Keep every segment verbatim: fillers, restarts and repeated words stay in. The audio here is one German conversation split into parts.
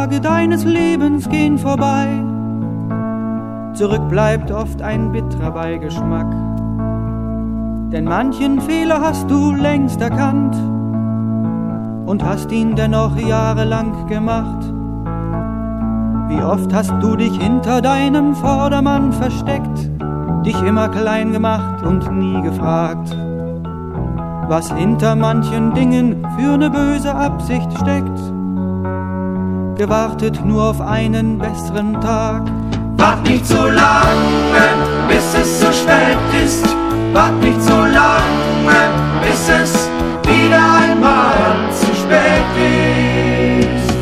Tage deines Lebens gehen vorbei, zurück bleibt oft ein bitterer Beigeschmack. Denn manchen Fehler hast du längst erkannt und hast ihn dennoch jahrelang gemacht. Wie oft hast du dich hinter deinem Vordermann versteckt, dich immer klein gemacht und nie gefragt, was hinter manchen Dingen für ne böse Absicht steckt. Gewartet nur auf einen besseren Tag. Wart nicht so lange, bis es so spät ist. Wart nicht so lange, bis es wieder einmal zu spät ist.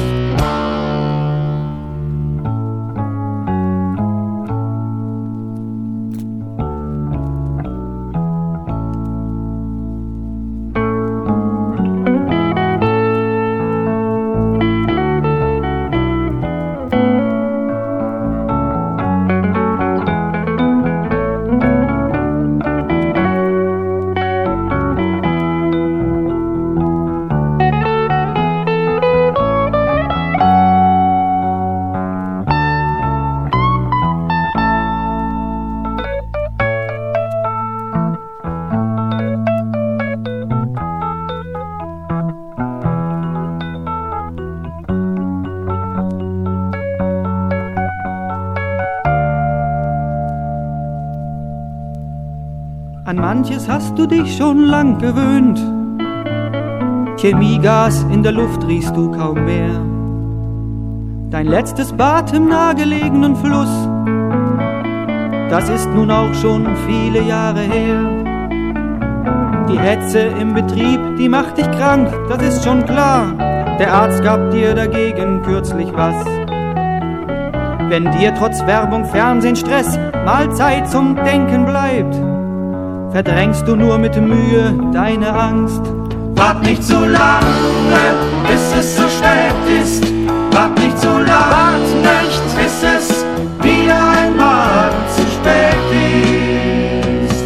An manches hast du dich schon lang gewöhnt. Chemiegas in der Luft riechst du kaum mehr. Dein letztes Bad im nahegelegenen Fluss, das ist nun auch schon viele Jahre her. Die Hetze im Betrieb, die macht dich krank, das ist schon klar. Der Arzt gab dir dagegen kürzlich was. Wenn dir trotz Werbung, Fernsehen, Stress mal Zeit zum Denken bleibt, verdrängst du nur mit Mühe deine Angst. Wart nicht so lange, bis es so spät ist. Wart nicht so lange, wart nicht, bis es wieder einmal zu spät ist.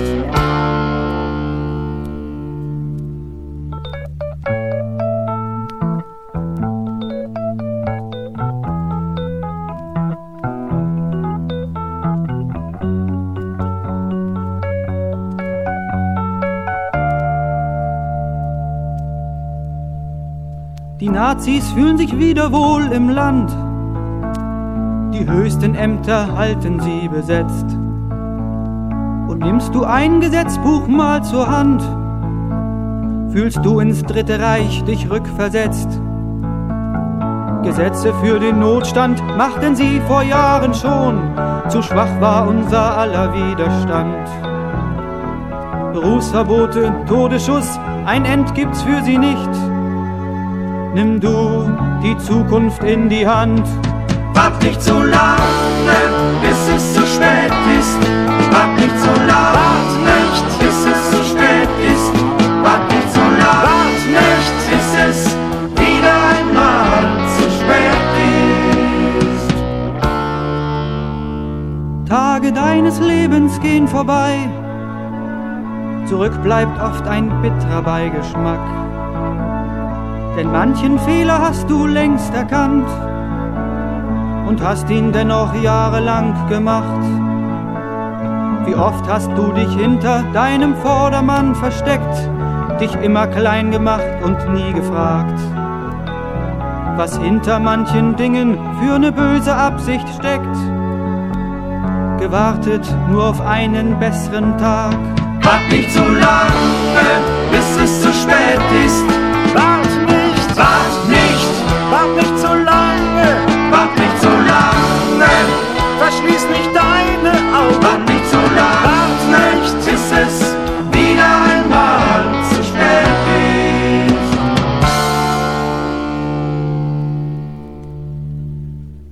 Die Nazis fühlen sich wieder wohl im Land, die höchsten Ämter halten sie besetzt. Und nimmst du ein Gesetzbuch mal zur Hand, fühlst du ins Dritte Reich dich rückversetzt. Gesetze für den Notstand machten sie vor Jahren schon, zu schwach war unser aller Widerstand. Berufsverbote, Todesschuss, ein End gibt's für sie nicht. Nimm du die Zukunft in die Hand. Wart nicht so lange, bis es so spät ist. Wart nicht so lange, wart nicht, bis es so spät ist. Wart nicht so lange, wart nicht, bis es wieder einmal zu spät ist. Tage deines Lebens gehen vorbei, zurück bleibt oft ein bitterer Beigeschmack. Denn manchen Fehler hast du längst erkannt und hast ihn dennoch jahrelang gemacht. Wie oft hast du dich hinter deinem Vordermann versteckt, dich immer klein gemacht und nie gefragt, was hinter manchen Dingen für ne böse Absicht steckt. Gewartet nur auf einen besseren Tag. Wart nicht so lange, bis es zu spät ist.